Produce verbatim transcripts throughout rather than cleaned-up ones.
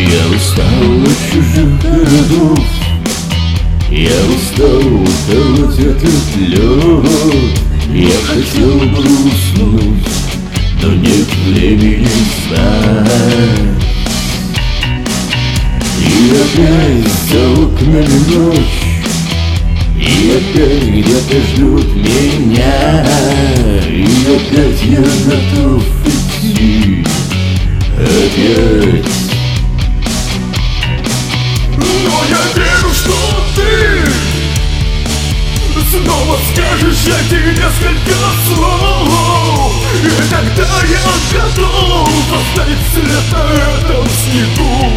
Я устал от чужих городов, я устал уколоть этот лед. Я хотел бы уснуть, но нет времени спать. И опять за окнами ночь, и опять где-то ждут меня, и опять я готов идти опять. Но я верю, что ты снова скажешь эти несколько слов, и тогда я готов оставить след на этом снегу.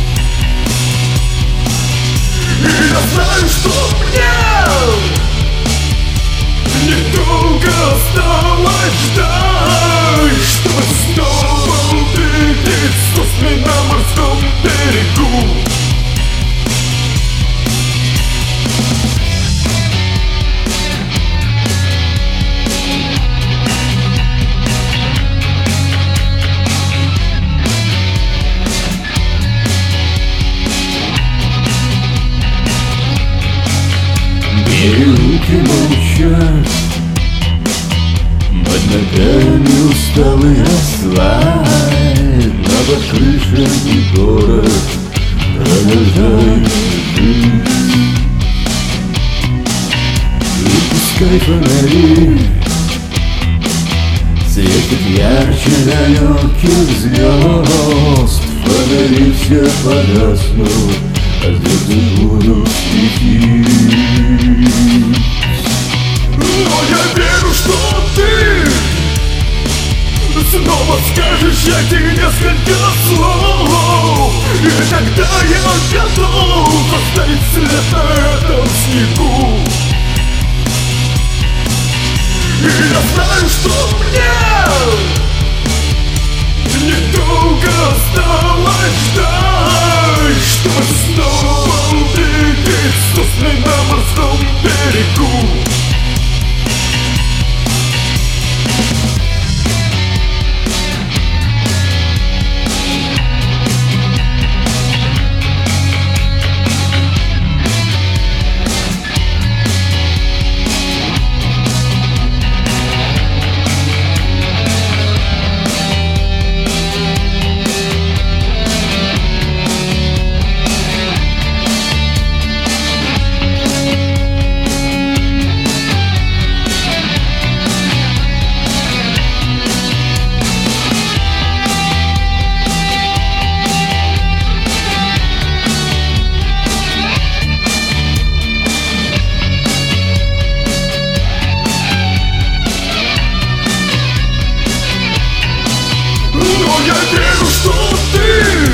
И я знаю, что мне недолго осталось ждать, чтобы снова увидеть сосны на морском берегу. Руки молчат, под ногами усталый асфальт, но под крышами город продолжает жить. И пускай фонари светят ярче далеких звезд, фонари все погаснут, а звезды будут светить. Но я верю, что ты снова скажешь эти несколько слов, и тогда я готов оставить след на этом снегу. И я знаю, что мне недолго осталось ждать, чтобы снова увидеть сосны на морском берегу. Я верю, что ты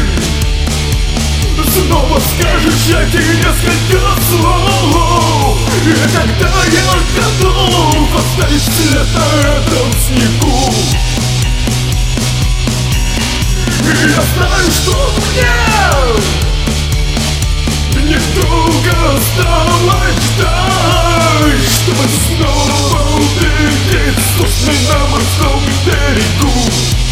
снова скажешь эти несколько слов, и тогда я готов оставить след на этом снегу. И я знаю, что мне недолго осталось ждать, чтобы снова увидеть сосны на морском берегу.